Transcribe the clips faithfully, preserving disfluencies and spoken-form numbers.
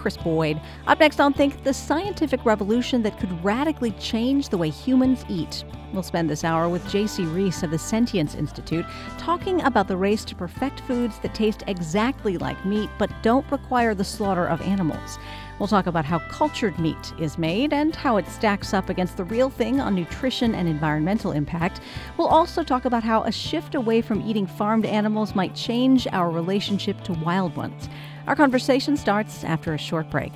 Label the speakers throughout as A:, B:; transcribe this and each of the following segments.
A: Kris Boyd. Up next on Think, the scientific revolution that could radically change the way humans eat. We'll spend this hour with J C Reese of the Sentience Institute talking about the race to perfect foods that taste exactly like meat but don't require the slaughter of animals. We'll talk about how cultured meat is made and how it stacks up against the real thing on nutrition and environmental impact. We'll also talk about how a shift away from eating farmed animals might change our relationship to wild ones. Our conversation starts after a short break.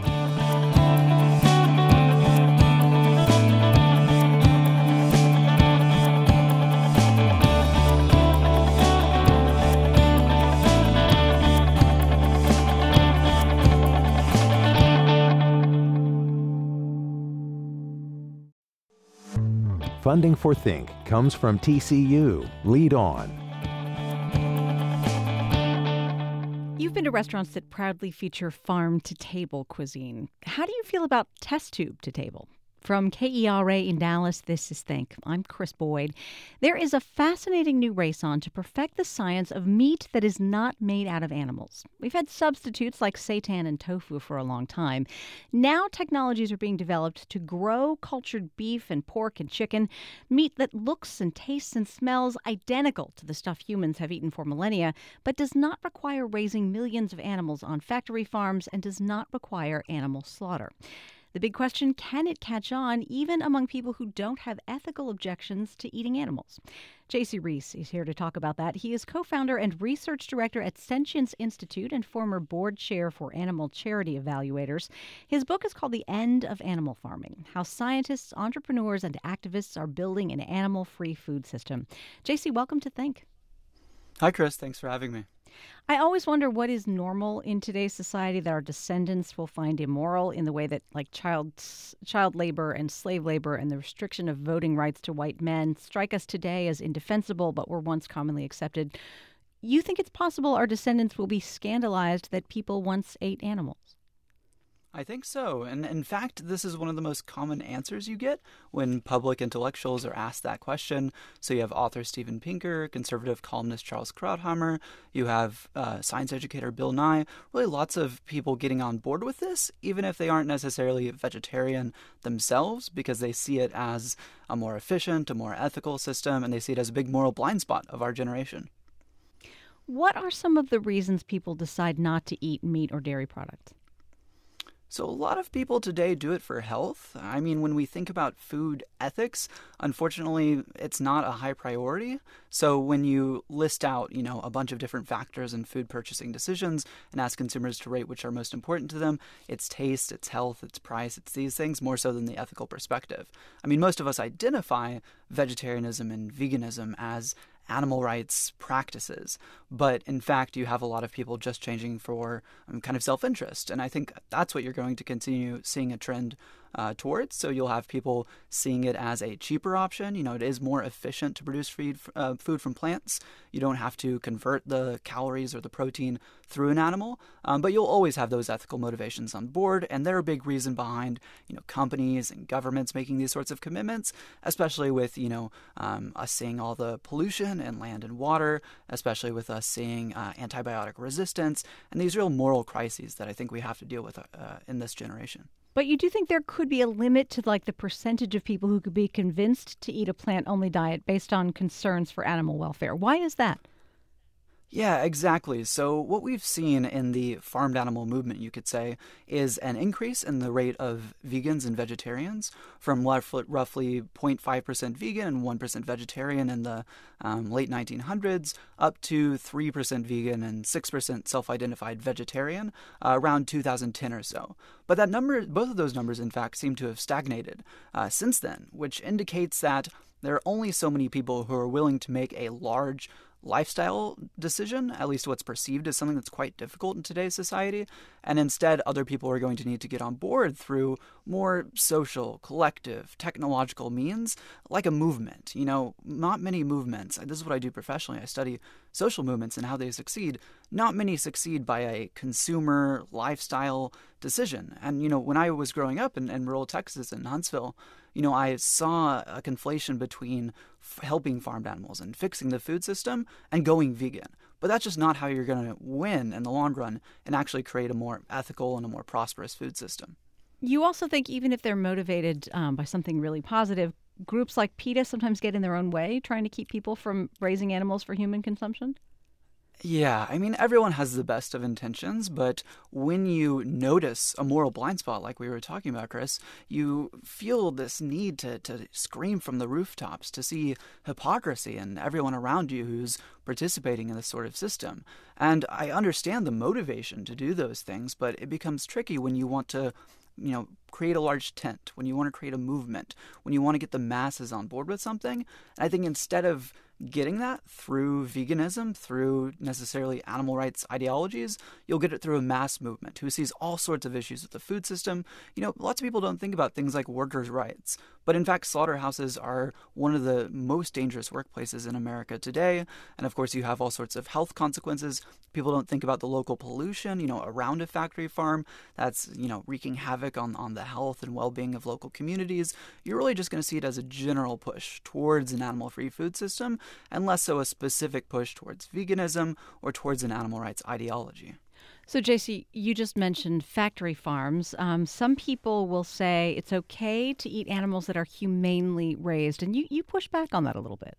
B: Funding for Think comes from T C U. Lead On.
A: You've been to restaurants that proudly feature farm-to-table cuisine. How do you feel about test tube to table? From K E R A in Dallas, this is Think. I'm Kris Boyd. There is a fascinating new race on to perfect the science of meat that is not made out of animals. We've had substitutes like seitan and tofu for a long time. Now technologies are being developed to grow cultured beef and pork and chicken, meat that looks and tastes and smells identical to the stuff humans have eaten for millennia, but does not require raising millions of animals on factory farms and does not require animal slaughter. The big question, can it catch on even among people who don't have ethical objections to eating animals? J C Reese is here to talk about that. He is co-founder and research director at Sentience Institute and former board chair for animal charity evaluators. His book is called The End of Animal Farming: How Scientists, Entrepreneurs, and Activists Are Building an Animal-Free Food System. J C, welcome to Think.
C: Hi, Kris. Thanks for having me.
A: I always wonder what is normal in today's society that our descendants will find immoral, in the way that like child child labor and slave labor and the restriction of voting rights to white men strike us today as indefensible but were once commonly accepted. You think it's possible our descendants will be scandalized that people once ate animals?
C: I think so. And in fact, this is one of the most common answers you get when public intellectuals are asked that question. So you have author Steven Pinker, conservative columnist Charles Krauthammer, you have uh, science educator Bill Nye, really lots of people getting on board with this, even if they aren't necessarily vegetarian themselves, because they see it as a more efficient, a more ethical system, and they see it as a big moral blind spot of our generation.
A: What are some of the reasons people decide not to eat meat or dairy products?
C: So a lot of people today do it for health. I mean, when we think about food ethics, unfortunately, it's not a high priority. So when you list out, you know, a bunch of different factors in food purchasing decisions and ask consumers to rate which are most important to them, it's taste, it's health, it's price, it's these things more so than the ethical perspective. I mean, most of us identify vegetarianism and veganism as animal rights practices. But in fact, you have a lot of people just changing for um, kind of self-interest. And I think that's what you're going to continue seeing a trend uh, towards. So you'll have people seeing it as a cheaper option. You know, it is more efficient to produce feed, uh, food from plants. You don't have to convert the calories or the protein through an animal. Um, but you'll always have those ethical motivations on board. And they're a big reason behind, you know, companies and governments making these sorts of commitments, especially with, you know, um, us seeing all the pollution in land and water, especially with us seeing uh, antibiotic resistance and these real moral crises that I think we have to deal with uh, in this generation.
A: But you do think there could be a limit to like the percentage of people who could be convinced to eat a plant-only diet based on concerns for animal welfare. Why is that?
C: Yeah, exactly. So what we've seen in the farmed animal movement, you could say, is an increase in the rate of vegans and vegetarians from roughly zero point five percent vegan and one percent vegetarian in the um, late nineteen hundreds up to three percent vegan and six percent self-identified vegetarian uh, around two thousand ten or so. But that number, both of those numbers, in fact, seem to have stagnated uh, since then, which indicates that there are only so many people who are willing to make a large lifestyle decision, at least what's perceived as something that's quite difficult in today's society, and instead other people are going to need to get on board through more social, collective, technological means, like a movement. You know, not many movements, this is what I do professionally, I study social movements and how they succeed. Not many succeed by a consumer lifestyle decision. And, you know, when I was growing up in, in rural Texas in Huntsville, you know, I saw a conflation between f- helping farmed animals and fixing the food system and going vegan. But that's just not how you're going to win in the long run and actually create a more ethical and a more prosperous food system.
A: You also think even if they're motivated um, by something really positive, groups like PETA sometimes get in their own way, trying to keep people from raising animals for human consumption?
C: Yeah, I mean, everyone has the best of intentions, but when you notice a moral blind spot like we were talking about, Chris, you feel this need to, to scream from the rooftops to see hypocrisy in everyone around you who's participating in this sort of system. And I understand the motivation to do those things, but it becomes tricky when you want to you know, create a large tent, when you want to create a movement, when you want to get the masses on board with something. And I think instead of getting that through veganism, through necessarily animal rights ideologies, you'll get it through a mass movement who sees all sorts of issues with the food system. You know, lots of people don't think about things like workers' rights, but in fact, slaughterhouses are one of the most dangerous workplaces in America today. And of course, you have all sorts of health consequences. People don't think about the local pollution, you know, around a factory farm that's, you know, wreaking havoc on, on the health and well-being of local communities. You're really just going to see it as a general push towards an animal-free food system, and less so a specific push towards veganism or towards an animal rights ideology.
A: So, J C, you just mentioned factory farms. Um, some people will say it's okay to eat animals that are humanely raised, and you, you push back on that a little bit.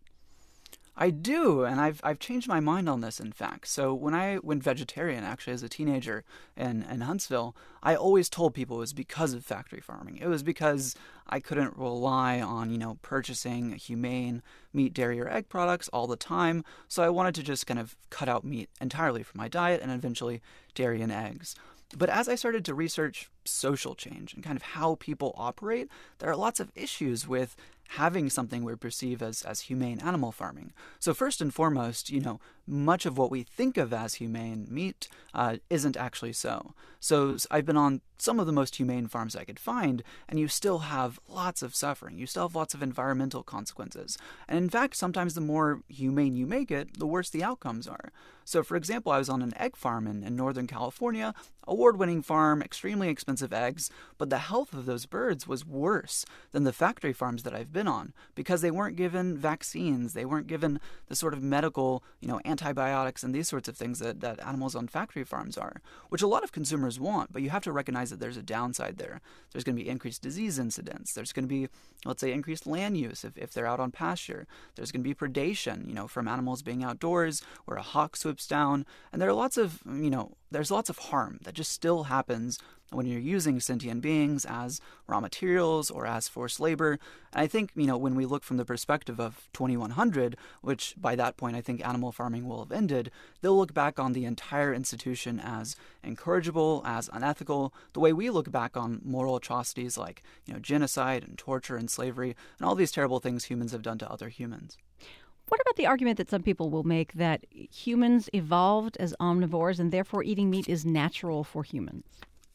C: I do, and I've I've changed my mind on this, in fact. So when I went vegetarian, actually, as a teenager in, in Huntsville, I always told people it was because of factory farming. It was because I couldn't rely on, you know, purchasing humane meat, dairy, or egg products all the time. So I wanted to just kind of cut out meat entirely from my diet and eventually dairy and eggs. But as I started to research social change and kind of how people operate, there are lots of issues with having something we perceive as, as humane animal farming. So first and foremost, you know, much of what we think of as humane meat uh, isn't actually so. So I've been on some of the most humane farms I could find, and you still have lots of suffering. You still have lots of environmental consequences. And in fact, sometimes the more humane you make it, the worse the outcomes are. So for example, I was on an egg farm in, in Northern California, award-winning farm, extremely expensive eggs, but the health of those birds was worse than the factory farms that I've been on because they weren't given vaccines, they weren't given the sort of medical, you know, antibiotics and these sorts of things that, that animals on factory farms are, which a lot of consumers want, but you have to recognize that there's a downside there. There's going to be increased disease incidence. There's going to be, let's say, increased land use if, if they're out on pasture. There's going to be predation, you know, from animals being outdoors where a hawk swoops down. And there are lots of, you know, there's lots of harm that just still happens when you're using sentient beings as raw materials or as forced labor. And I think, you know, when we look from the perspective of twenty-one hundred, which by that point I think animal farming will have ended, they'll look back on the entire institution as incorrigible, as unethical, the way we look back on moral atrocities like, you know, genocide and torture and slavery and all these terrible things humans have done to other humans.
A: What about the argument that some people will make that humans evolved as omnivores and therefore eating meat is natural for humans?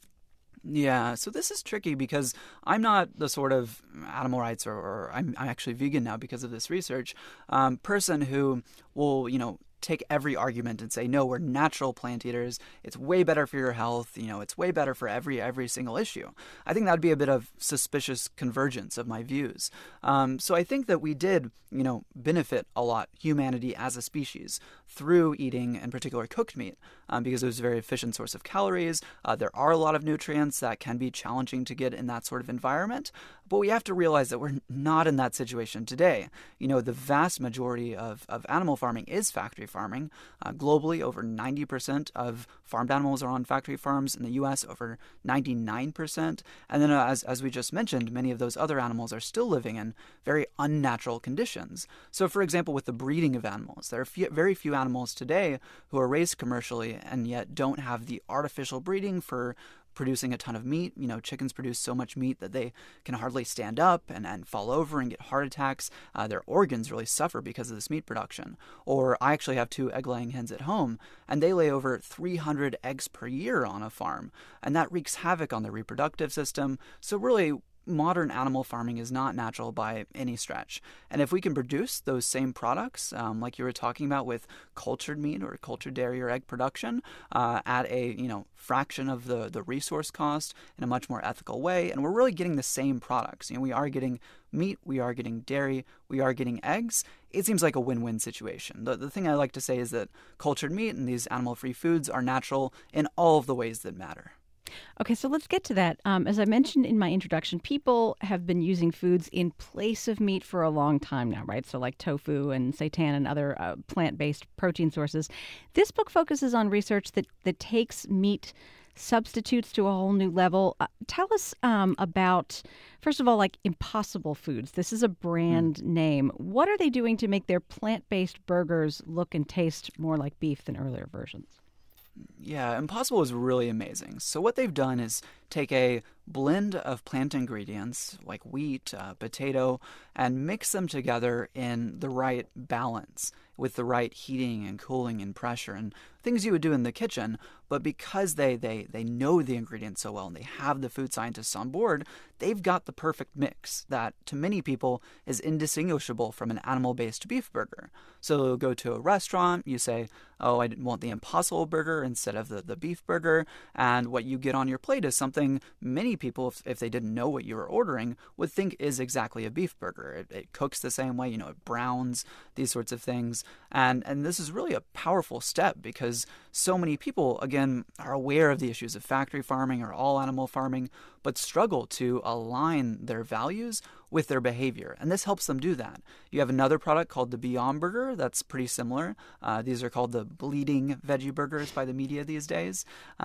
C: Yeah, so this is tricky because I'm not the sort of animal rights, or, or I'm, I'm actually vegan now because of this research, um, person who will, you know, take every argument and say, no, we're natural plant eaters. It's way better for your health. You know, it's way better for every every single issue. I think that would be a bit of suspicious convergence of my views. Um, so I think that we did, you know, benefit a lot, humanity as a species, through eating, in particular, cooked meat, um, because it was a very efficient source of calories. Uh, there are a lot of nutrients that can be challenging to get in that sort of environment. But we have to realize that we're not in that situation today. You know, the vast majority of, of animal farming is factory farming. Uh, globally, over ninety percent of farmed animals are on factory farms. In the U S, over ninety-nine percent. And then, uh, as, as we just mentioned, many of those other animals are still living in very unnatural conditions. So, for example, with the breeding of animals, there are few, very few animals today who are raised commercially and yet don't have the artificial breeding for producing a ton of meat. You know, chickens produce so much meat that they can hardly stand up and, and fall over and get heart attacks. Uh, their organs really suffer because of this meat production. Or I actually have two egg-laying hens at home, and they lay over three hundred eggs per year on a farm, and that wreaks havoc on their reproductive system. So really, modern animal farming is not natural by any stretch. And if we can produce those same products, um, like you were talking about with cultured meat or cultured dairy or egg production, uh, at a you know fraction of the, the resource cost in a much more ethical way, and we're really getting the same products. You know, we are getting meat, we are getting dairy, we are getting eggs. It seems like a win-win situation. The, the thing I like to say is that cultured meat and these animal-free foods are natural in all of the ways that matter.
A: Okay, so let's get to that. Um, as I mentioned in my introduction, people have been using foods in place of meat for a long time now, right? So like tofu and seitan and other uh, plant-based protein sources. This book focuses on research that, that takes meat substitutes to a whole new level. Uh, tell us um, about, first of all, like Impossible Foods. This is a brand mm. name. What are they doing to make their plant-based burgers look and taste more like beef than earlier versions?
C: Yeah, Impossible is really amazing. So what they've done is take a blend of plant ingredients like wheat, uh, potato, and mix them together in the right balance with the right heating and cooling and pressure and things you would do in the kitchen. But because they, they, they know the ingredients so well and they have the food scientists on board, they've got the perfect mix that to many people is indistinguishable from an animal-based beef burger. So you'll go to a restaurant, you say, oh, I want the Impossible burger instead of the, the beef burger, and what you get on your plate is something many people, if, if they didn't know what you were ordering, would think is exactly a beef burger. It, it cooks the same way, you know, it browns, these sorts of things. And and this is really a powerful step because so many people, again, are aware of the issues of factory farming or all animal farming, but struggle to align their values with their behavior. And this helps them do that. You have another product called the Beyond Burger that's pretty similar. Uh, these are called the bleeding veggie burgers by the media these days.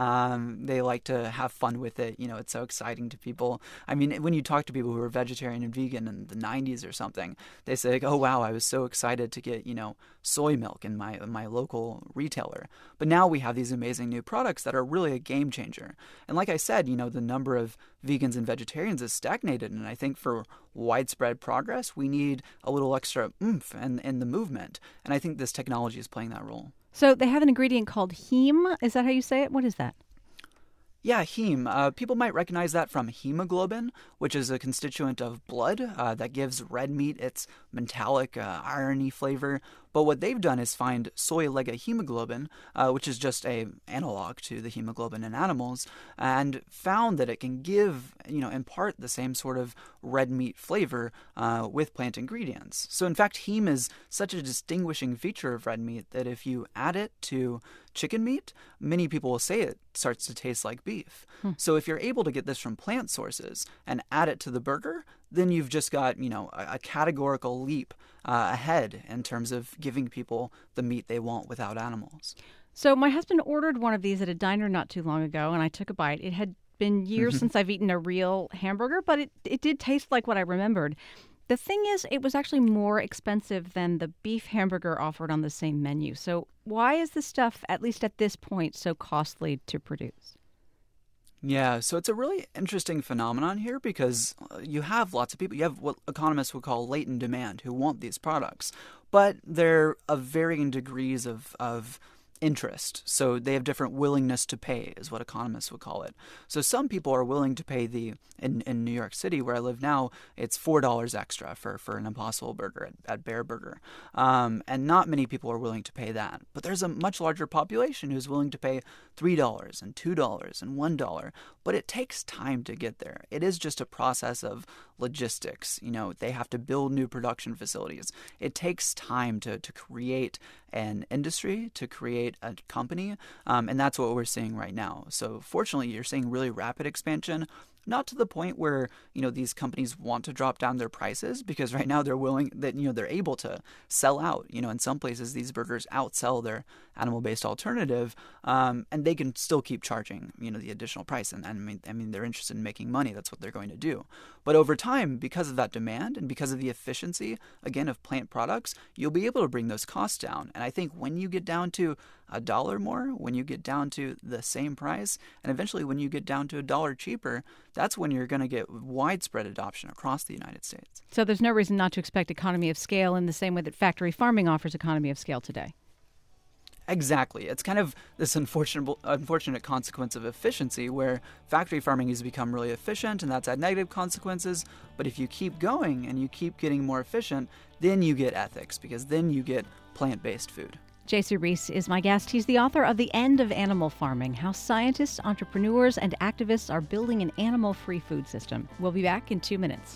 C: Um, they like to have fun with it. You know, it's so exciting to people. I mean, when you talk to people who are vegetarian and vegan in the nineties or something, they say, like, oh, wow, I was so excited to get, you know, soy milk in my, in my local retailer. But now we have these amazing new products that are really a game changer. And like I said, you know, the number of vegans and vegetarians has stagnated. And I think for widespread progress, we need a little extra oomph in, in the movement. And I think this technology is playing that role.
A: So they have an ingredient called heme. Is that how you say it? What is that?
C: Yeah, heme. Uh, people might recognize that from hemoglobin, which is a constituent of blood uh, that gives red meat its metallic, uh, irony flavor. But what they've done is find soy legohemoglobin, uh, which is just a analog to the hemoglobin in animals, and found that it can give, you know, impart the same sort of red meat flavor uh, with plant ingredients. So in fact, heme is such a distinguishing feature of red meat that if you add it to chicken meat, many people will say it starts to taste like beef. Hmm. So if you're able to get this from plant sources and add it to the burger, then you've just got, you know, a, a categorical leap uh, ahead in terms of giving people the meat they want without animals.
A: So my husband ordered one of these at a diner not too long ago, and I took a bite. It had been years since I've eaten a real hamburger, but it, it did taste like what I remembered. The thing is, it was actually more expensive than the beef hamburger offered on the same menu. So why is this stuff, at least at this point, so costly to produce?
C: Yeah, so it's a really interesting phenomenon here because you have lots of people, you have what economists would call latent demand who want these products, but they're of varying degrees of, of interest. So they have different willingness to pay is what economists would call it. So some people are willing to pay the, in, in New York City where I live now, it's four dollars extra for, for an Impossible Burger at, at Bear Burger. Um, and not many people are willing to pay that. But there's a much larger population who's willing to pay three dollars and two dollars and one dollar. But it takes time to get there. It is just a process of logistics. You know, they have to build new production facilities. It takes time to, to create an industry, to create a company, um, and that's what we're seeing right now. So fortunately, you're seeing really rapid expansion, not to the point where, you know, these companies want to drop down their prices, because right now they're willing, that, you know, they're able to sell out. You know, in some places, these burgers outsell their animal-based alternative, um, and they can still keep charging, you know, the additional price. And, and I mean, I mean, they're interested in making money. That's what they're going to do. But over time, because of that demand and because of the efficiency, again, of plant products, you'll be able to bring those costs down. And I think when you get down to a dollar more, when you get down to the same price, and eventually when you get down to a dollar cheaper, that's when you're going to get widespread adoption across the United States.
A: So there's no reason not to expect economy of scale in the same way that factory farming offers economy of scale today.
C: Exactly. It's kind of this unfortunate unfortunate consequence of efficiency where factory farming has become really efficient and that's had negative consequences. But if you keep going and you keep getting more efficient, then you get ethics because then you get plant-based food.
A: J C Reese is my guest. He's the author of The End of Animal Farming, How Scientists, Entrepreneurs, and Activists Are Building an Animal-Free Food System. We'll be back in two minutes.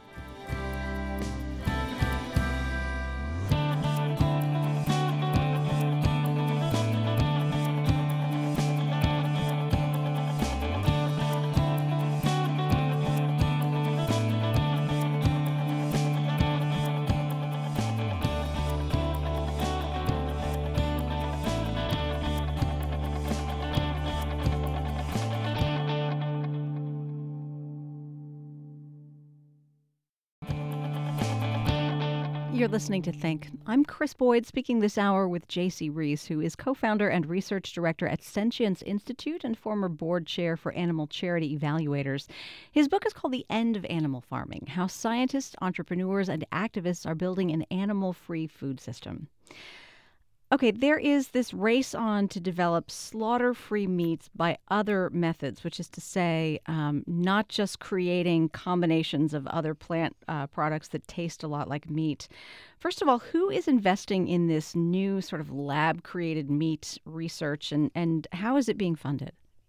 A: You're listening to Think. I'm Chris Boyd, speaking this hour with J C Reese, who is co-founder and research director at Sentience Institute and former board chair for Animal Charity Evaluators. His book is called The End of Animal Farming, How Scientists, Entrepreneurs, and Activists Are Building an Animal-Free Food System. Okay, there is this race on to develop slaughter-free meats by other methods, which is to say, um, not just creating combinations of other plant uh, products that taste a lot like meat. First of all, who is investing in this new sort of lab-created meat research, and, and how is it being funded?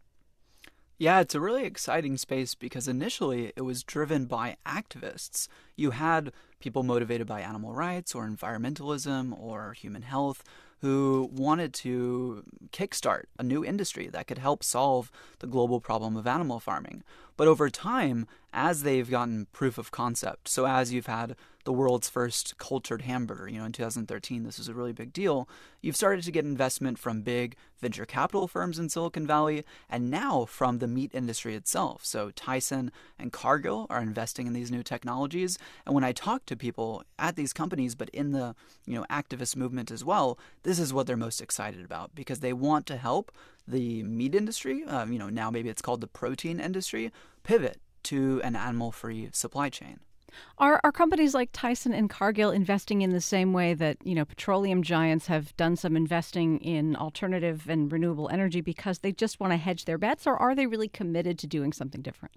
C: Yeah, it's a really exciting space because initially it was driven by activists. You had people motivated by animal rights or environmentalism or human health who wanted to kickstart a new industry that could help solve the global problem of animal farming. But over time, as they've gotten proof of concept, so as you've had the world's first cultured hamburger, you know, in two thousand thirteen, this was a really big deal, you've started to get investment from big venture capital firms in Silicon Valley, and now from the meat industry itself. So Tyson and Cargill are investing in these new technologies. And when I talk to people at these companies, but in the, you know, activist movement as well, this is what they're most excited about because they want to help the meat industry, um, you know, now maybe it's called the protein industry, pivot to an animal-free supply chain.
A: Are are companies like Tyson and Cargill investing in the same way that, you know, petroleum giants have done some investing in alternative and renewable energy because they just want to hedge their bets, or are they really committed to doing something different?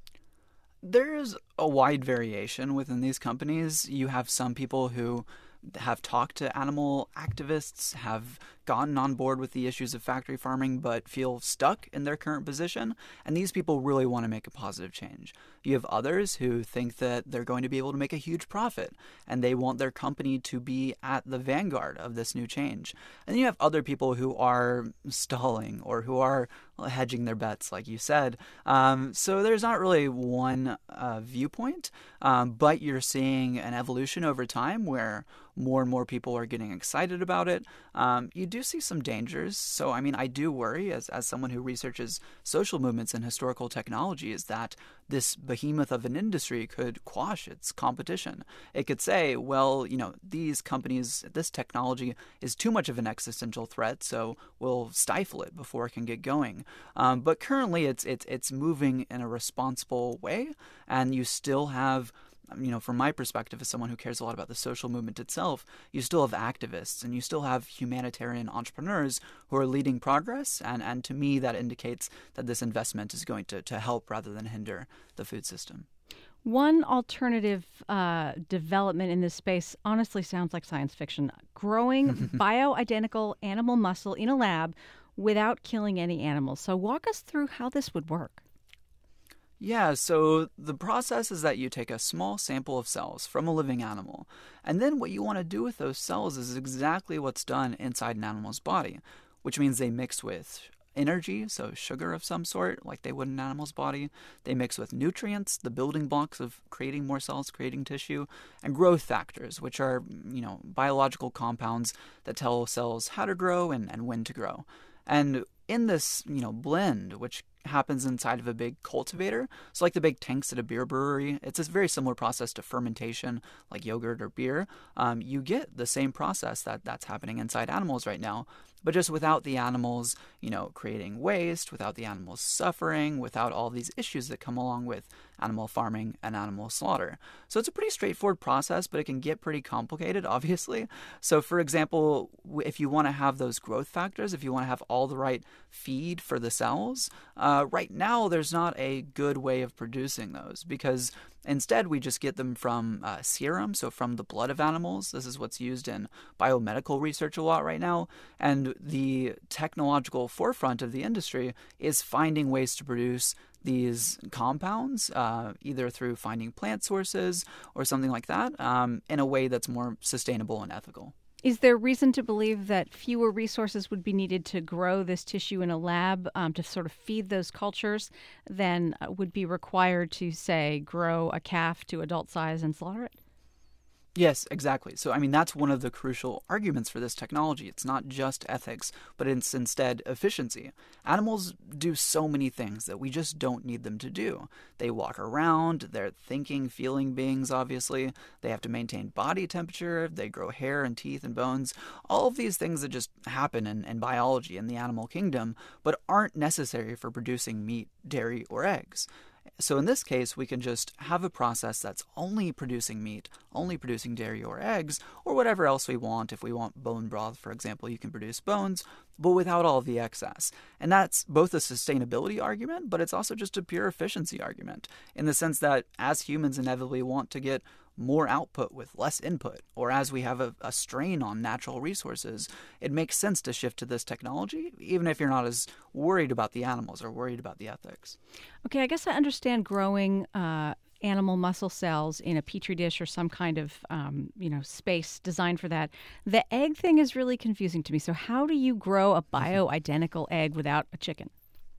C: There's a wide variation within these companies. You have some people who have talked to animal activists, have gotten on board with the issues of factory farming, but feel stuck in their current position. And these people really want to make a positive change. You have others who think that they're going to be able to make a huge profit, and they want their company to be at the vanguard of this new change. And then you have other people who are stalling or who are hedging their bets, like you said. Um, so there's not really one uh, viewpoint, um, but you're seeing an evolution over time where more and more people are getting excited about it. Um, you do see some dangers. So, I mean, I do worry as, as someone who researches social movements and historical technologies that this behemoth of an industry could quash its competition. It could say, well, you know, these companies, this technology is too much of an existential threat, so we'll stifle it before it can get going. Um, but currently it's, it's, it's moving in a responsible way, and you still have, you know, from my perspective as someone who cares a lot about the social movement itself, you still have activists and you still have humanitarian entrepreneurs who are leading progress. And, and to me, that indicates that this investment is going to, to help rather than hinder the food system.
A: One alternative uh, development in this space honestly sounds like science fiction. Growing bioidentical animal muscle in a lab without killing any animals. So walk us through how this would work.
C: Yeah, so the process is that you take a small sample of cells from a living animal, and then what you want to do with those cells is exactly what's done inside an animal's body, which means they mix with energy, so sugar of some sort, like they would in an animal's body. They mix with nutrients, the building blocks of creating more cells, creating tissue, and growth factors, which are, you know, biological compounds that tell cells how to grow and, and when to grow. And in this, you know, blend, which happens inside of a big cultivator, so like the big tanks at a beer brewery, it's a very similar process to fermentation, like yogurt or beer. Um, you get the same process that that's happening inside animals right now. but just without the animals, you know, creating waste, without the animals suffering, without all these issues that come along with animal farming and animal slaughter. So it's a pretty straightforward process, but it can get pretty complicated, obviously. So for example, if you want to have those growth factors, if you want to have all the right feed for the cells, uh, right now there's not a good way of producing those, because instead we just get them from uh, serum, so from the blood of animals. This is what's used in biomedical research a lot right now. And the technological forefront of the industry is finding ways to produce these compounds, uh, either through finding plant sources or something like that, um, in a way that's more sustainable and ethical.
A: Is there reason to believe that fewer resources would be needed to grow this tissue in a lab um, to sort of feed those cultures than would be required to, say, grow a calf to adult size and slaughter it?
C: Yes, exactly. So, I mean, that's one of the crucial arguments for this technology. It's not just ethics, but it's instead efficiency. Animals do so many things that we just don't need them to do. They walk around, they're thinking, feeling beings, obviously. They have to maintain body temperature, they grow hair and teeth and bones. All of these things that just happen in, in biology in the animal kingdom, but aren't necessary for producing meat, dairy, or eggs. So in this case, we can just have a process that's only producing meat, only producing dairy or eggs, or whatever else we want. If we want bone broth, for example, you can produce bones, but without all of the excess. And that's both a sustainability argument, but it's also just a pure efficiency argument, in the sense that as humans inevitably want to get more output with less input, or as we have a, a strain on natural resources, it makes sense to shift to this technology, even if you're not as worried about the animals or worried about the ethics.
A: Okay, I guess I understand growing uh, animal muscle cells in a petri dish or some kind of um, you know space designed for that. The egg thing is really confusing to me. So how do you grow a bioidentical egg without a chicken?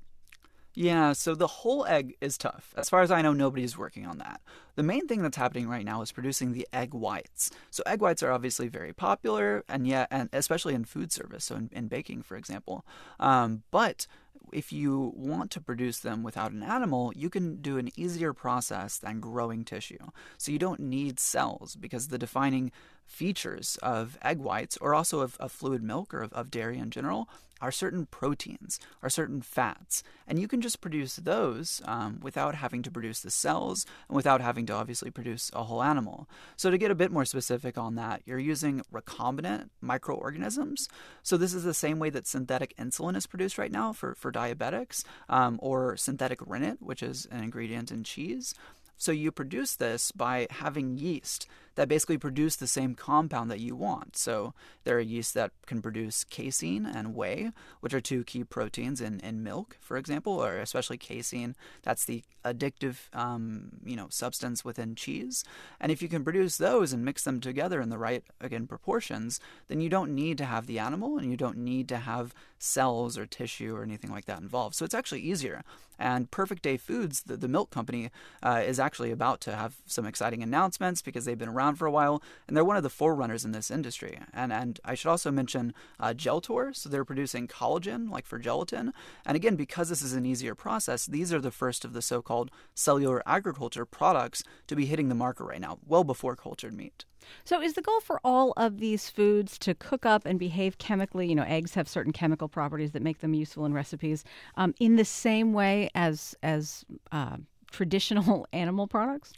C: Yeah, so the whole egg is tough. As far as I know, nobody's working on that. The main thing that's happening right now is producing the egg whites. So egg whites are obviously very popular, and yet, and especially in food service, so in, in baking, for example. Um, but if you want to produce them without an animal, you can do an easier process than growing tissue. So you don't need cells, because the defining features of egg whites, or also of, of fluid milk or of, of dairy in general, are certain proteins, are certain fats. And you can just produce those um, without having to produce the cells and without having to obviously produce a whole animal. So to get a bit more specific on that, you're using recombinant microorganisms. So this is the same way that synthetic insulin is produced right now for, for diabetics, um, or synthetic rennet, which is an ingredient in cheese. So you produce this by having yeast that basically produce the same compound that you want. So there are yeasts that can produce casein and whey, which are two key proteins in, in milk, for example, or especially casein. That's the addictive, um, you know, substance within cheese. And if you can produce those and mix them together in the right, again, proportions, then you don't need to have the animal, and you don't need to have cells or tissue or anything like that involved. So it's actually easier. And Perfect Day Foods, the, the milk company, uh, is actually about to have some exciting announcements, because they've been around for a while, and they're one of the forerunners in this industry. And and I should also mention uh, Geltor. So they're producing collagen, like for gelatin. And again, because this is an easier process, these are the first of the so-called cellular agriculture products to be hitting the market right now, well before cultured meat.
A: So is the goal for all of these foods to cook up and behave chemically? You know, eggs have certain chemical properties that make them useful in recipes, um, in the same way as as uh, traditional animal products?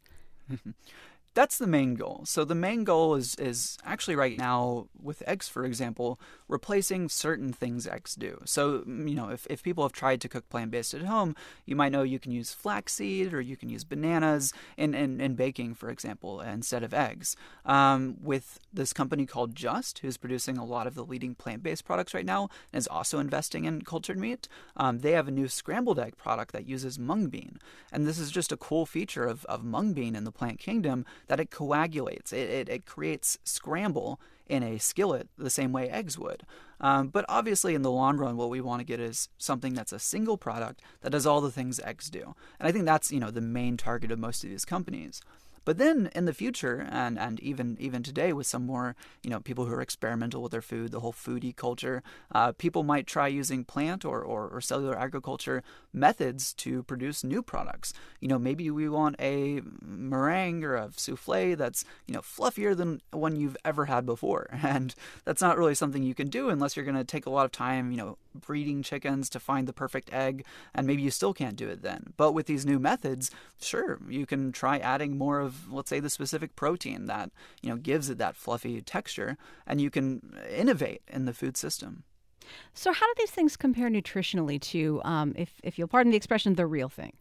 C: That's the main goal. So the main goal is is actually right now with eggs, for example, replacing certain things eggs do. So, you know, if, if people have tried to cook plant-based at home, you might know you can use flaxseed or you can use bananas in, in, in baking, for example, instead of eggs. Um, with this company called Just, who's producing a lot of the leading plant-based products right now and is also investing in cultured meat, um, they have a new scrambled egg product that uses mung bean. And this is just a cool feature of, of mung bean in the plant kingdom, that it coagulates. It, it, it creates scramble in a skillet the same way eggs would. Um, but obviously in the long run, what we want to get is something that's a single product that does all the things eggs do. And I think that's, you know, the main target of most of these companies. But then in the future, and, and even even today with some more, you know, people who are experimental with their food, the whole foodie culture, uh, people might try using plant or, or, or cellular agriculture methods to produce new products. You know, maybe we want a meringue or a souffle that's, you know, fluffier than one you've ever had before. And that's not really something you can do unless you're going to take a lot of time, you know, breeding chickens to find the perfect egg, and maybe you still can't do it then. But with these new methods, sure, you can try adding more of, let's say, the specific protein that, you know, gives it that fluffy texture, and you can innovate in the food system.
A: So how do these things compare nutritionally to, um, if, if you'll pardon the expression, the real thing?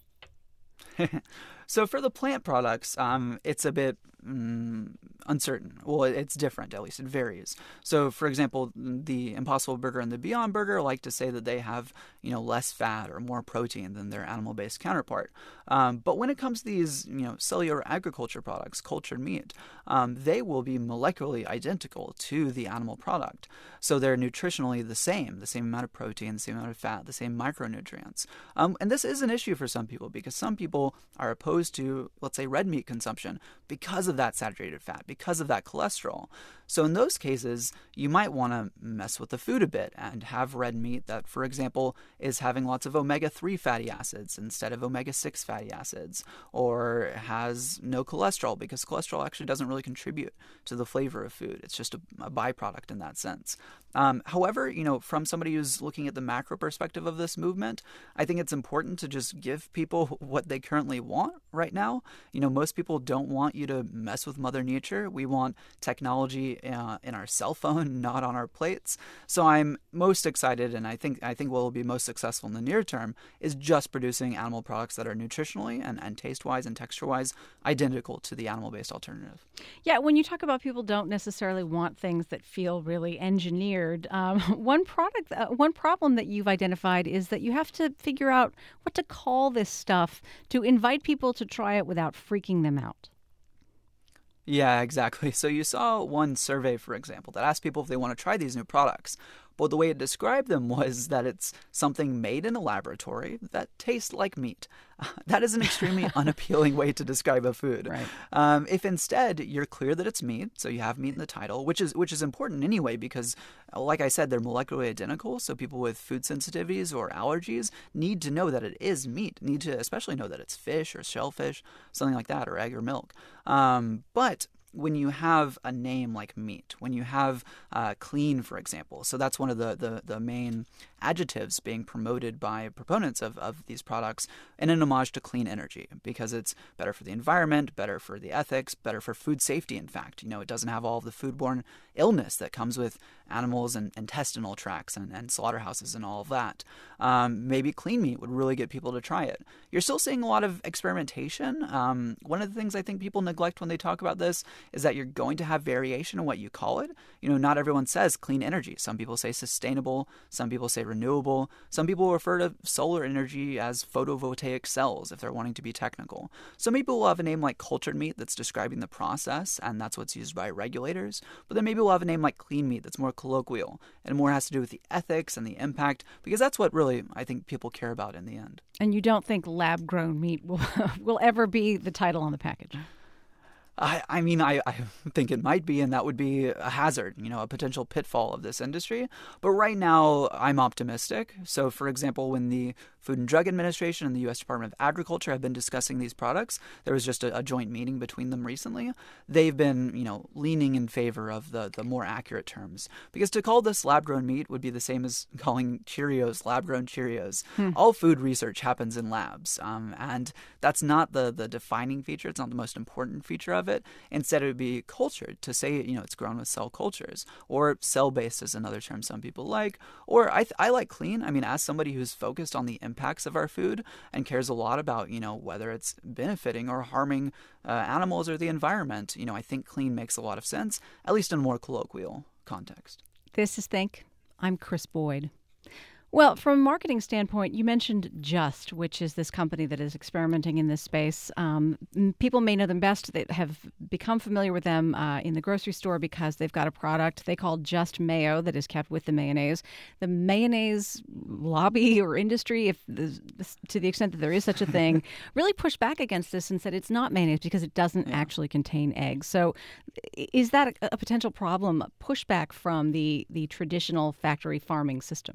C: So for the plant products, um, it's a bit mm, uncertain. Well, it's different, at least it varies. So for example, the Impossible Burger and the Beyond Burger like to say that they have, you know, less fat or more protein than their animal-based counterpart. Um, but when it comes to these, you know, cellular agriculture products, cultured meat, um, they will be molecularly identical to the animal product. So they're nutritionally the same, the same amount of protein, the same amount of fat, the same micronutrients. Um, and this is an issue for some people because some people are opposed to, let's say, red meat consumption because of that saturated fat, because of that cholesterol. So in those cases, you might want to mess with the food a bit and have red meat that, for example, is having lots of omega three fatty acids instead of omega six fatty acids, or has no cholesterol because cholesterol actually doesn't really contribute to the flavor of food. It's just a, a byproduct in that sense. Um, however, you know, from somebody who's looking at the macro perspective of this movement, I think it's important to just give people what they currently want right now. You know, most people don't want you to mess with Mother Nature. We want technology uh, in our cell phone, not on our plates. So I'm most excited, and I think I think what will be most successful in the near term is just producing animal products that are nutritionally and, and taste-wise and texture-wise identical to the animal-based alternative.
A: Yeah, when you talk about people don't necessarily want things that feel really engineered, um, one product, uh, one problem that you've identified is that you have to figure out what to call this stuff to invite people to try it without freaking them out.
C: Yeah, exactly. So you saw one survey, for example, that asked people if they want to try these new products. But the way it described them was that it's something made in a laboratory that tastes like meat. That is an extremely unappealing way to describe a food.
A: Right.
C: Um, if instead you're clear that it's meat, so you have meat in the title, which is which is important anyway because, like I said, they're molecularly identical. So people with food sensitivities or allergies need to know that it is meat. Need to especially know that it's fish or shellfish, something like that, or egg or milk. Um, but when you have a name like meat, when you have uh, clean, for example, so that's one of the, the, the main adjectives being promoted by proponents of, of these products in an homage to clean energy because it's better for the environment, better for the ethics, better for food safety, in fact. You know, it doesn't have all of the foodborne illness that comes with animals and intestinal tracts and, and slaughterhouses and all of that. Um, maybe clean meat would really get people to try it. You're still seeing a lot of experimentation. Um, one of the things I think people neglect when they talk about this is that you're going to have variation in what you call it. You know, not everyone says clean energy. Some people say sustainable. Some people say renewable. Some people refer to solar energy as photovoltaic cells if they're wanting to be technical. Some people will have a name like cultured meat that's describing the process, and that's what's used by regulators. But then maybe we'll have a name like clean meat that's more colloquial and more has to do with the ethics and the impact, because that's what really I think people care about in the end.
A: And you don't think lab-grown meat will will ever be the title on the package?
C: I, I mean, I, I think it might be, and that would be a hazard, you know, a potential pitfall of this industry. But right now, I'm optimistic. So, for example, when the Food and Drug Administration and the U S Department of Agriculture have been discussing these products, there was just a, a joint meeting between them recently. They've been, you know, leaning in favor of the, the more accurate terms. Because to call this lab-grown meat would be the same as calling Cheerios lab-grown Cheerios. Hmm. All food research happens in labs, um, and that's not the, the defining feature. It's not the most important feature of it. Instead, it would be cultured, to say, you know, it's grown with cell cultures, or cell-based is another term some people like, or I, th- I like clean. I mean, as somebody who's focused on the impacts of our food and cares a lot about, you know, whether it's benefiting or harming uh, animals or the environment, you know, I think clean makes a lot of sense, at least in a more colloquial context.
A: This is Think. I'm Chris Boyd. Well, from a marketing standpoint, you mentioned Just, which is this company that is experimenting in this space. Um, m- people may know them best. They have become familiar with them uh, in the grocery store because they've got a product they call Just Mayo that is kept with the mayonnaise. The mayonnaise lobby or industry, if the, to the extent that there is such a thing, really pushed back against this and said it's not mayonnaise because it doesn't
C: Yeah.
A: actually contain eggs. So i- is that a, a potential problem, pushback from the, the traditional factory farming system?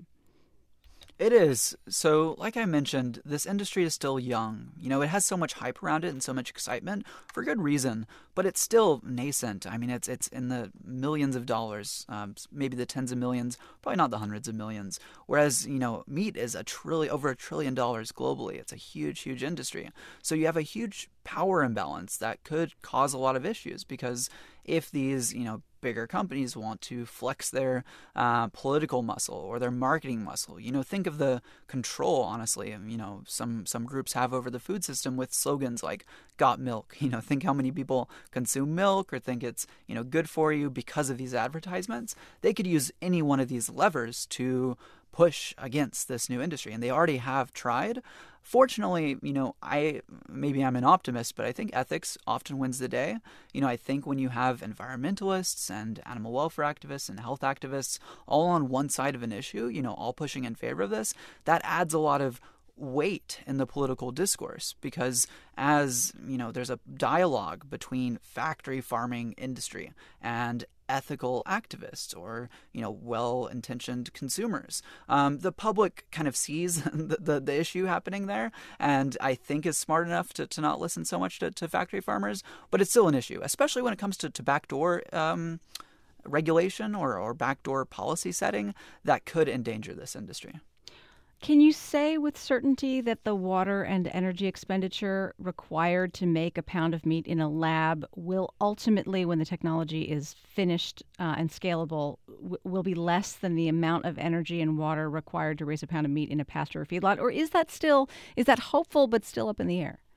C: It is. So, like I mentioned, this industry is still young. You know, it has so much hype around it and so much excitement for good reason, but it's still nascent. I mean, it's it's in the millions of dollars, um, maybe the tens of millions, probably not the hundreds of millions. Whereas, you know, meat is a trillion, over a trillion dollars globally. It's a huge, huge industry. So you have a huge power imbalance that could cause a lot of issues because if these, you know, bigger companies want to flex their uh, political muscle or their marketing muscle. You know, think of the control, honestly, you know, some, some groups have over the food system with slogans like "Got Milk." You know, think how many people consume milk or think it's, you know, good for you because of these advertisements. They could use any one of these levers to push against this new industry, and they already have tried. Fortunately, you know, I maybe I'm an optimist, but I think ethics often wins the day. You know, I think when you have environmentalists and animal welfare activists and health activists all on one side of an issue, you know, all pushing in favor of this, that adds a lot of weight in the political discourse because as you know there's a dialogue between factory farming industry and ethical activists or you know well-intentioned consumers, um, the public kind of sees the, the, the issue happening there and I think is smart enough to, to not listen so much to, to factory farmers, but it's still an issue, especially when it comes to, to backdoor um, regulation or, or backdoor policy setting that could endanger this industry.
A: Can you say with certainty that the water and energy expenditure required to make a pound of meat in a lab will ultimately, when the technology is finished uh, and scalable, w- will be less than the amount of energy and water required to raise a pound of meat in a pasture or feedlot? Or is that still, is that hopeful but still up in the air?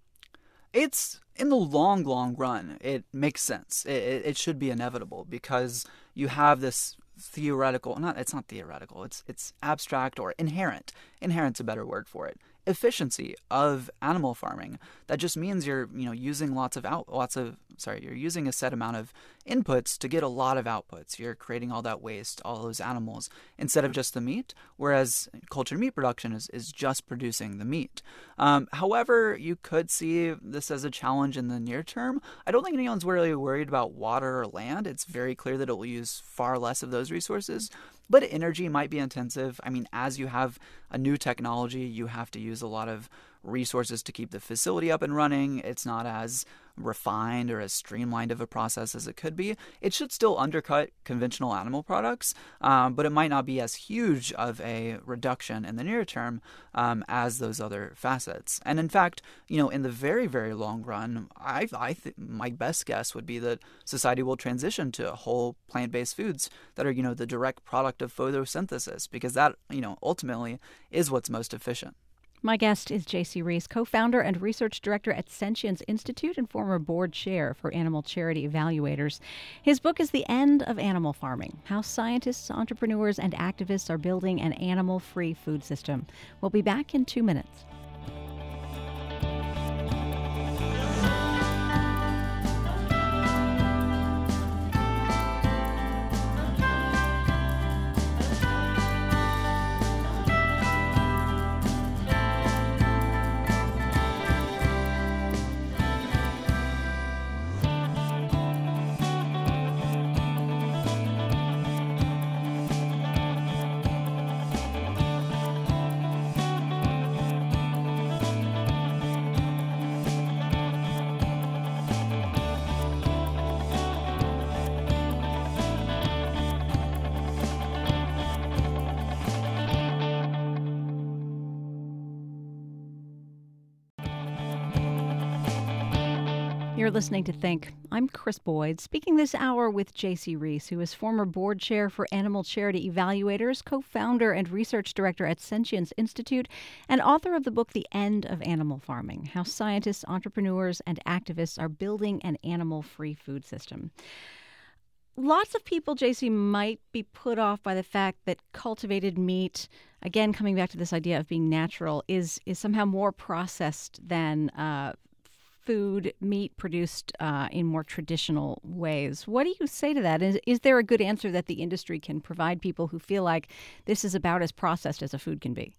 C: It's in the long, long run, it makes sense. It, it, it should be inevitable because you have this theoretical, not it's not theoretical, it's it's abstract or inherent. Inherent's a better word for it. Efficiency of animal farming. That just means you're, you know, using lots of out lots of sorry, you're using a set amount of inputs to get a lot of outputs. You're creating all that waste, all those animals, instead of just the meat, whereas cultured meat production is, is just producing the meat. Um, however, you could see this as a challenge in the near term. I don't think anyone's really worried about water or land. It's very clear that it will use far less of those resources. But energy might be intensive. I mean, as you have a new technology, you have to use a lot of resources to keep the facility up and running. It's not as refined or as streamlined of a process as it could be. It should still undercut conventional animal products, um, but it might not be as huge of a reduction in the near term um, as those other facets. And in fact, you know, in the very, very long run, I, I th- my best guess would be that society will transition to whole plant-based foods that are, you know, the direct product of photosynthesis, because that, you know, ultimately is what's most efficient.
A: My guest is J C Reese, co-founder and research director at Sentience Institute and former board chair for Animal Charity Evaluators. His book is The End of Animal Farming: How Scientists, Entrepreneurs, and Activists Are Building an Animal-Free Food System. We'll be back in two minutes. You're listening to Think. I'm Chris Boyd, speaking this hour with J C Reese, who is former board chair for Animal Charity Evaluators, co-founder and research director at Sentience Institute, and author of the book The End of Animal Farming: How Scientists, Entrepreneurs, and Activists Are Building an Animal-Free Food System. lots of people, J C, might be put off by the fact that cultivated meat, again, coming back to this idea of being natural, is is somehow more processed than uh, food, meat produced uh, in more traditional ways. What do you say to that? Is, is there a good answer that the industry can provide people who feel like this is about as processed as a food can be?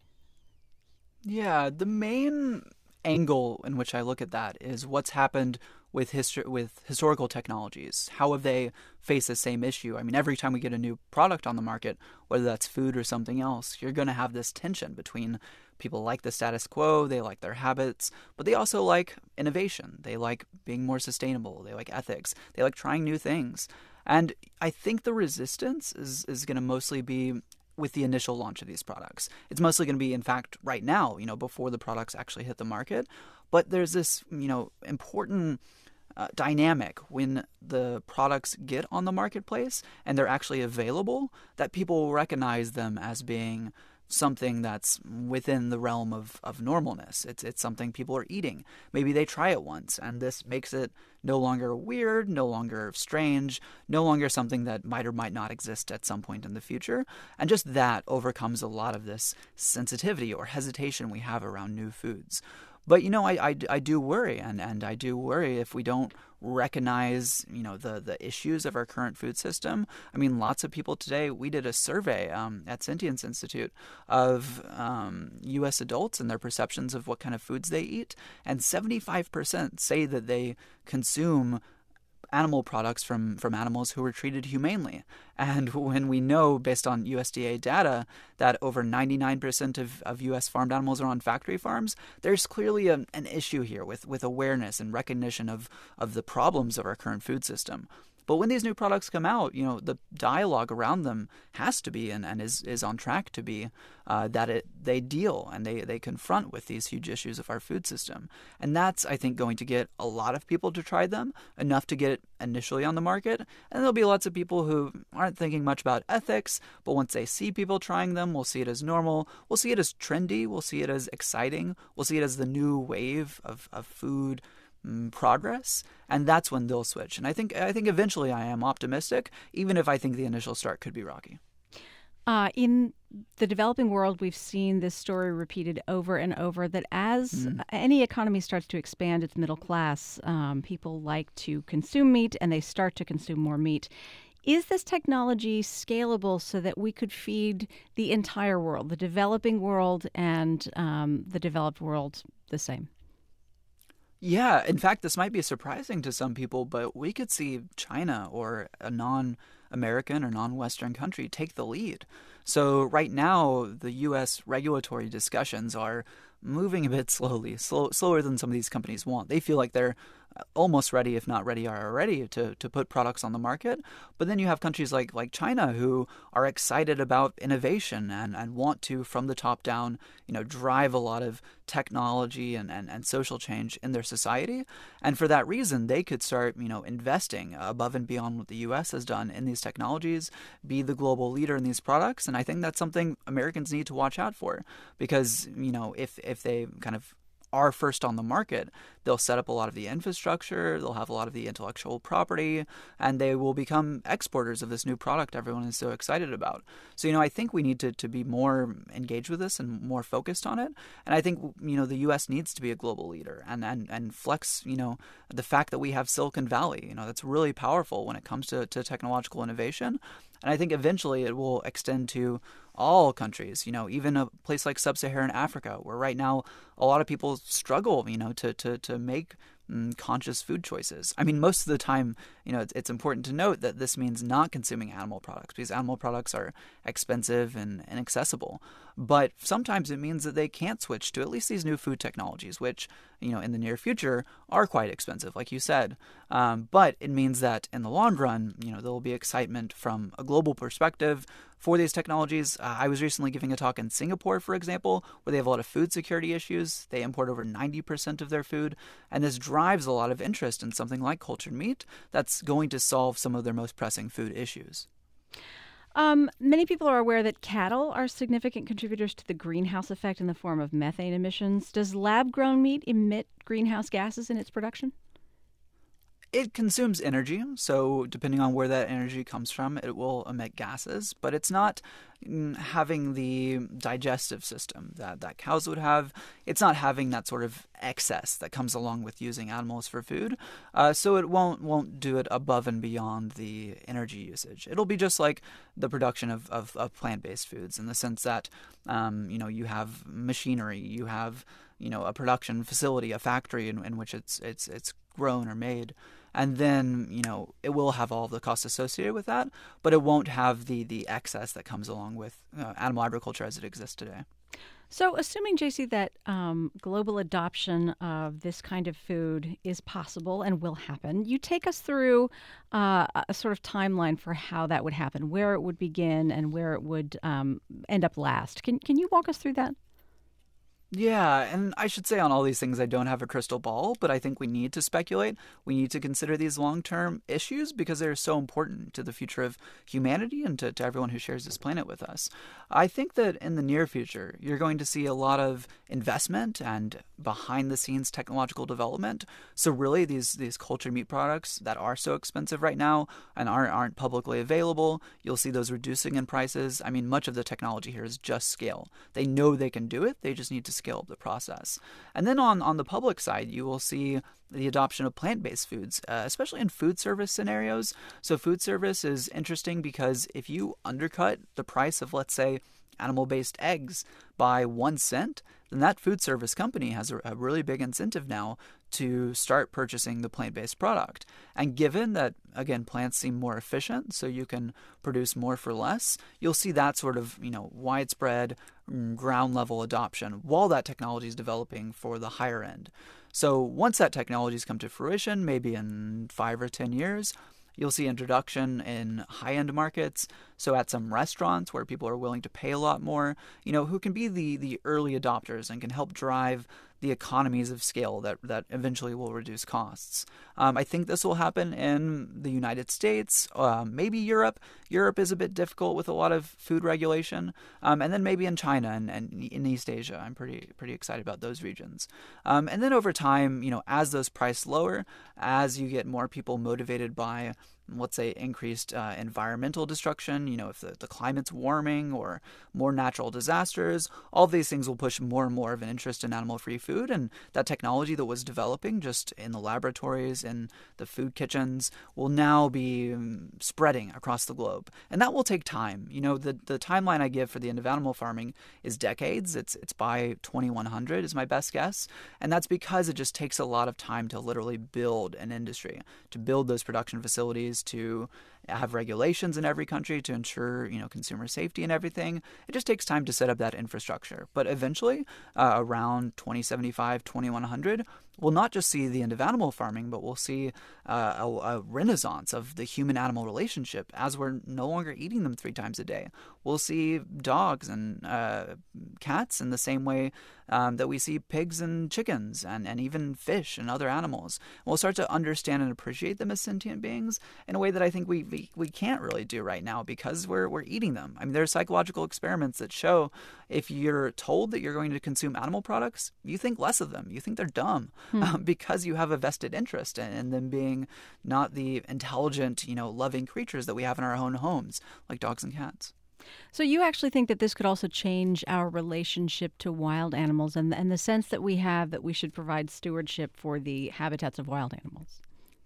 C: Yeah, the main angle in which I look at that is what's happened with history with historical technologies. How have they faced the same issue? I mean, every time we get a new product on the market, whether that's food or something else, you're going to have this tension between people like the status quo, they like their habits, but they also like innovation. They like being more sustainable. They like ethics. They like trying new things. And I think the resistance is, is going to mostly be with the initial launch of these products. It's mostly going to be, in fact, right now, you know, before the products actually hit the market. But there's this, you know, important uh, dynamic when the products get on the marketplace and they're actually available, that people recognize them as being something that's within the realm of, of normalness. It's it's something people are eating. Maybe they try it once, and this makes it no longer weird, no longer strange, no longer something that might or might not exist at some point in the future. And just that overcomes a lot of this sensitivity or hesitation we have around new foods. But, you know, I, I, I do worry, and, and I do worry if we don't recognize, you know, the, the issues of our current food system. I mean, lots of people today, we did a survey um, at Sentience Institute of um, U S adults and their perceptions of what kind of foods they eat, and seventy-five percent say that they consume animal products from, from animals who were treated humanely. And when we know, based on U S D A data, that over ninety-nine percent of, of U S farmed animals are on factory farms, there's clearly a, an issue here with, with awareness and recognition of, of the problems of our current food system. But when these new products come out, you know, the dialogue around them has to be and, and is, is on track to be uh, that it they deal and they, they confront with these huge issues of our food system. And that's, I think, going to get a lot of people to try them, enough to get it initially on the market. And there'll be lots of people who aren't thinking much about ethics, but once they see people trying them, we'll see it as normal. We'll see it as trendy. We'll see it as exciting. We'll see it as the new wave of, of food progress, and that's when they'll switch. And I think I think eventually I am optimistic, even if I think the initial start could be rocky.
A: Uh, in the developing world, we've seen this story repeated over and over that as mm. any economy starts to expand its middle class, um, people like to consume meat and they start to consume more meat. Is this technology scalable so that we could feed the entire world, the developing world and um, the developed world the same?
C: Yeah, in fact, this might be surprising to some people, but we could see China or a non-American or non-Western country take the lead. So right now, the U S regulatory discussions are moving a bit slowly, slow, slower than some of these companies want. They feel like they're almost ready, if not ready, are already to, to put products on the market. But then you have countries like, like China who are excited about innovation and, and want to, from the top down, you know, drive a lot of technology and, and, and social change in their society. And for that reason, they could start, you know, investing above and beyond what the U S has done in these technologies, be the global leader in these products. And I think that's something Americans need to watch out for because, you know, if, if they kind of are first on the market, they'll set up a lot of the infrastructure, they'll have a lot of the intellectual property, and they will become exporters of this new product everyone is so excited about. So, you know, I think we need to, to be more engaged with this and more focused on it. And I think, you know, the U S needs to be a global leader and, and, and flex, you know, the fact that we have Silicon Valley, you know, that's really powerful when it comes to, to technological innovation. And I think eventually it will extend to all countries, you know, even a place like sub-Saharan Africa, where right now a lot of people struggle, you know, to to, to make mm, conscious food choices. I mean, most of the time, you know, it's, it's important to note that this means not consuming animal products because animal products are expensive and inaccessible. But sometimes it means that they can't switch to at least these new food technologies, which, you know, in the near future are quite expensive, like you said. Um, but it means that in the long run, you know, there will be excitement from a global perspective for these technologies. Uh, I was recently giving a talk in Singapore, for example, where they have a lot of food security issues. They import over ninety percent of their food, and this drives a lot of interest in something like cultured meat that's going to solve some of their most pressing food issues.
A: Um, many people are aware that cattle are significant contributors to the greenhouse effect in the form of methane emissions. Does lab-grown meat emit greenhouse gases in its production?
C: It consumes energy, so depending on where that energy comes from, it will emit gases, but it's not mm, having the digestive system that, that cows would have. It's not having that sort of excess that comes along with using animals for food, uh, so it won't won't do it above and beyond the energy usage. It'll be just like the production of, of, of plant-based foods in the sense that um, you know you have machinery, you have you know a production facility, a factory in, in which it's it's it's grown or made. And then, you know, it will have all of the costs associated with that, but it won't have the, the excess that comes along with uh, animal agriculture as it exists today.
A: So, assuming, J C, that um, global adoption of this kind of food is possible and will happen, you take us through uh, a sort of timeline for how that would happen, where it would begin and where it would um, end up last. Can Can you walk us through that?
C: Yeah, and I should say on all these things, I don't have a crystal ball, but I think we need to speculate. We need to consider these long-term issues because they're so important to the future of humanity and to, to everyone who shares this planet with us. I think that in the near future, you're going to see a lot of investment and behind-the-scenes technological development. So really, these these cultured meat products that are so expensive right now and aren't, aren't publicly available, you'll see those reducing in prices. I mean, much of the technology here is just scale. They know they can do it. They just need to scale up the process. And then on, on the public side, you will see the adoption of plant-based foods, uh, especially in food service scenarios. So food service is interesting because if you undercut the price of, let's say, animal-based eggs by one cent, then that food service company has a, a really big incentive now to start purchasing the plant-based product. And given that, again, plants seem more efficient, so you can produce more for less, you'll see that sort of, you know, widespread ground-level adoption while that technology is developing for the higher end. So once that technology has come to fruition, maybe in five or ten years, you'll see introduction in high-end markets, so at some restaurants where people are willing to pay a lot more, you know, who can be the, the early adopters and can help drive the economies of scale that, that eventually will reduce costs. Um, I think this will happen in the United States, uh, maybe Europe. Europe is a bit difficult with a lot of food regulation, um, and then maybe in China and, and in East Asia. I'm pretty pretty excited about those regions. Um, and then over time, you know, as those prices lower, as you get more people motivated by, let's say, increased uh, environmental destruction, you know, if the, the climate's warming or more natural disasters, all of these things will push more and more of an interest in animal-free food. And that technology that was developing just in the laboratories and the food kitchens will now be um, spreading across the globe. And that will take time. You know, the, the timeline I give for the end of animal farming is decades. It's, it's by twenty-one hundred is my best guess. And that's because it just takes a lot of time to literally build an industry, to build those production facilities, to have regulations in every country to ensure, you know, consumer safety and everything. It just takes time to set up that infrastructure. But eventually, uh, around twenty seventy-five, twenty-one hundred, we'll not just see the end of animal farming, but we'll see uh, a, a renaissance of the human-animal relationship as we're no longer eating them three times a day. We'll see dogs and uh, cats in the same way um, that we see pigs and chickens and, and even fish and other animals. We'll start to understand and appreciate them as sentient beings in a way that I think we we, we can't really do right now because we're we're eating them. I mean, there are psychological experiments that show if you're told that you're going to consume animal products, you think less of them. You think they're dumb. Hmm. Um, because you have a vested interest in, in them being not the intelligent, you know, loving creatures that we have in our own homes, like dogs and cats.
A: So you actually think that this could also change our relationship to wild animals and, and the sense that we have that we should provide stewardship for the habitats of wild animals?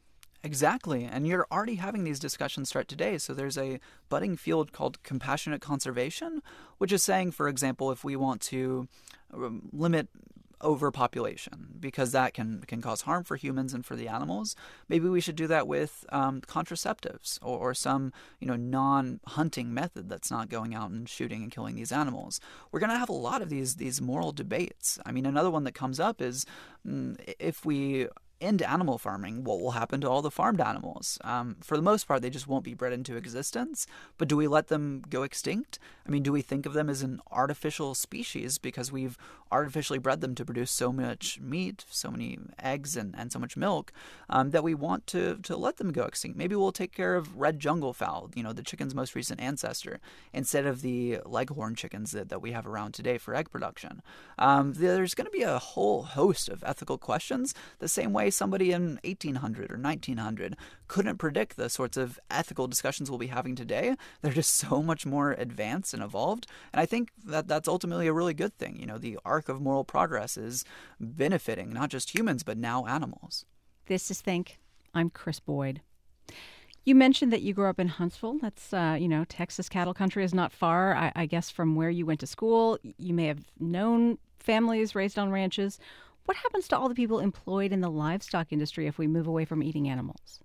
C: Exactly. And you're already having these discussions start today. So there's a budding field called compassionate conservation, which is saying, for example, if we want to limit overpopulation because that can can cause harm for humans and for the animals, maybe we should do that with um, contraceptives or, or some you know non-hunting method that's not going out and shooting and killing these animals. We're going to have a lot of these these moral debates. I mean, another one that comes up is mm, if we end animal farming, what will happen to all the farmed animals? Um, for the most part, they just won't be bred into existence. But do we let them go extinct? I mean, do we think of them as an artificial species because we've artificially bred them to produce so much meat, so many eggs, and, and so much milk um, that we want to, to let them go extinct? Maybe we'll take care of red jungle fowl, you know, the chicken's most recent ancestor, instead of the leghorn chickens that, that we have around today for egg production. Um, there's going to be a whole host of ethical questions, the same way somebody in eighteen hundred or nineteen hundred couldn't predict the sorts of ethical discussions we'll be having today. They're just so much more advanced and evolved. And I think that that's ultimately a really good thing. You know, the arc of moral progress is benefiting not just humans, but now animals.
A: This is Think. I'm Kris Boyd. You mentioned that you grew up in Huntsville. That's, uh, you know, Texas cattle country is not far, I, I guess, from where you went to school. You may have known families raised on ranches. What happens to all the people employed in the livestock industry if we move away from eating animals?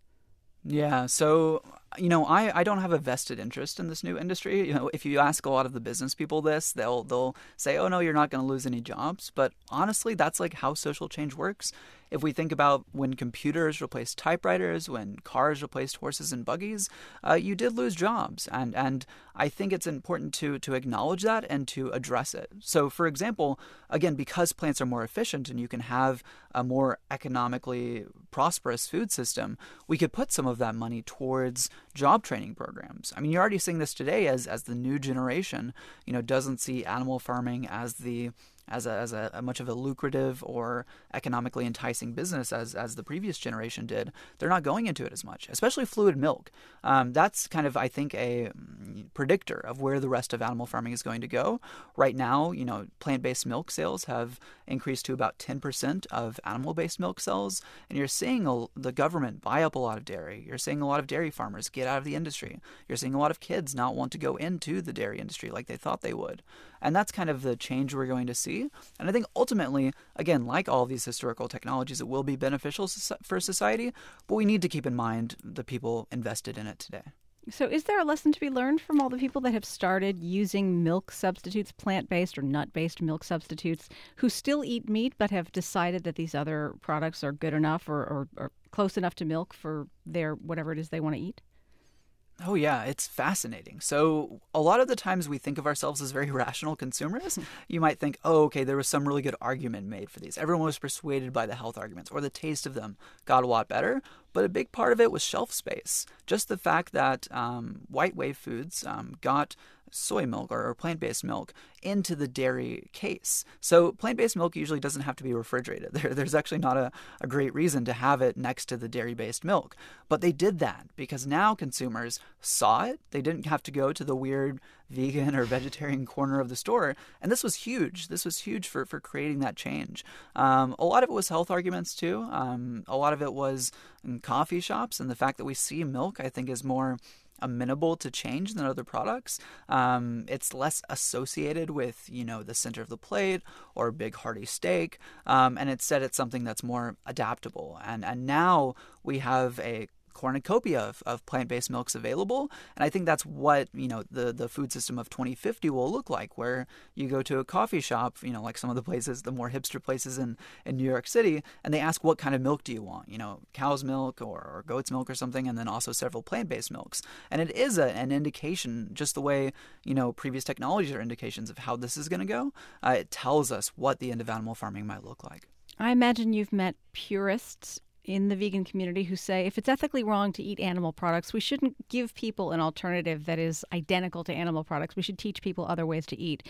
C: Yeah, so, you know, I, I don't have a vested interest in this new industry. You know, if you ask a lot of the business people this, they'll they'll say, oh, no, you're not going to lose any jobs. But honestly, that's like how social change works. If we think about when computers replaced typewriters, when cars replaced horses and buggies, uh, you did lose jobs. And and I think it's important to to acknowledge that and to address it. So, for example, again, because plants are more efficient and you can have a more economically prosperous food system, we could put some of that money towards job training programs. I mean, you're already seeing this today as as the new generation, you know, doesn't see animal farming as the as a, as a, a much of a lucrative or economically enticing business as as the previous generation did. They're not going into it as much, especially fluid milk. Um, that's kind of, I think, a predictor of where the rest of animal farming is going to go. Right now, you know, plant-based milk sales have increased to about ten percent of animal-based milk sales, and you're seeing a, the government buy up a lot of dairy. You're seeing a lot of dairy farmers get out of the industry. You're seeing a lot of kids not want to go into the dairy industry like they thought they would. And that's kind of the change we're going to see. And I think ultimately, again, like all of these historical technologies, it will be beneficial for society, but we need to keep in mind the people invested in it today.
A: So is there a lesson to be learned from all the people that have started using milk substitutes, plant-based or nut-based milk substitutes, who still eat meat but have decided that these other products are good enough or, or, or close enough to milk for their whatever it is they want to eat?
C: Oh, yeah, it's fascinating. So a lot of the times we think of ourselves as very rational consumers. You might think, oh, okay, there was some really good argument made for these. Everyone was persuaded by the health arguments, or the taste of them got a lot better. But a big part of it was shelf space. Just the fact that um, White Wave Foods um, got soy milk or, or plant-based milk into the dairy case. So plant-based milk usually doesn't have to be refrigerated. There, there's actually not a, a great reason to have it next to the dairy-based milk. But they did that because now consumers saw it. They didn't have to go to the weird vegan or vegetarian corner of the store. And this was huge. This was huge for, for creating that change. Um, a lot of it was health arguments too. Um, a lot of it was in coffee shops, and the fact that we see milk, I think, is more amenable to change than other products. Um, it's less associated with, you know, the center of the plate or a big hearty steak. Um, and instead it's something that's more adaptable. And, and now we have a cornucopia of, of plant-based milks available. And I think that's what, you know, the, the food system of twenty fifty will look like, where you go to a coffee shop, you know, like some of the places, the more hipster places in, in New York City, and they ask, what kind of milk do you want? You know, cow's milk or, or goat's milk or something, and then also several plant-based milks. And it is a, an indication, just the way, you know, previous technologies are indications of how this is going to go. Uh, it tells us what the end of animal farming might look like.
A: I imagine you've met purists in the vegan community who say if it's ethically wrong to eat animal products, we shouldn't give people an alternative that is identical to animal products. We should teach people other ways to eat.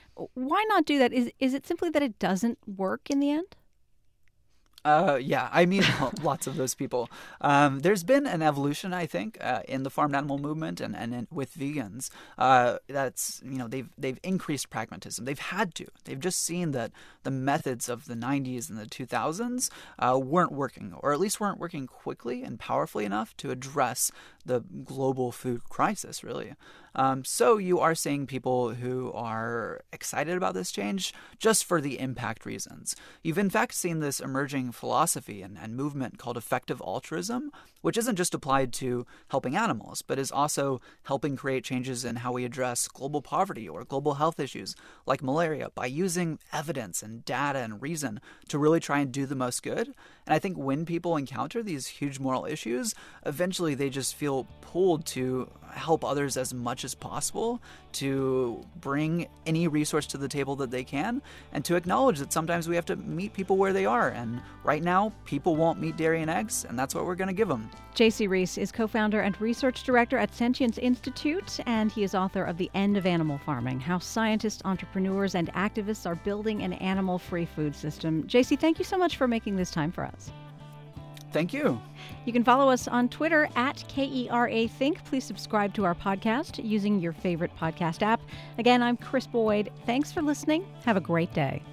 A: Why not do that? Is is it simply that it doesn't work in the end?
C: Uh, yeah, I mean, lots of those people. Um, there's been an evolution, I think, uh, in the farmed animal movement and, and in, with vegans. Uh, that's, you know, they've they've increased pragmatism. They've had to. They've just seen that the methods of the nineties and the two thousands uh, weren't working, or at least weren't working quickly and powerfully enough to address the global food crisis, really. Um, so you are seeing people who are excited about this change just for the impact reasons. You've in fact seen this emerging philosophy and, and movement called effective altruism, which isn't just applied to helping animals, but is also helping create changes in how we address global poverty or global health issues like malaria by using evidence and data and reason to really try and do the most good. And I think when people encounter these huge moral issues, eventually they just feel pulled to help others as much as possible, to bring any resource to the table that they can, and to acknowledge that sometimes we have to meet people where they are. And right now, people won't meet dairy and eggs, and that's what we're going to give them.
A: J C. Reese is co-founder and research director at Sentience Institute, and he is author of The End of Animal Farming, How Scientists, Entrepreneurs, and Activists Are Building an Animal-Free Food System. J C, thank you so much for making this time for us.
C: Thank you.
A: You can follow us on Twitter at K E R A Think. Please subscribe to our podcast using your favorite podcast app. Again, I'm Chris Boyd. Thanks for listening. Have a great day.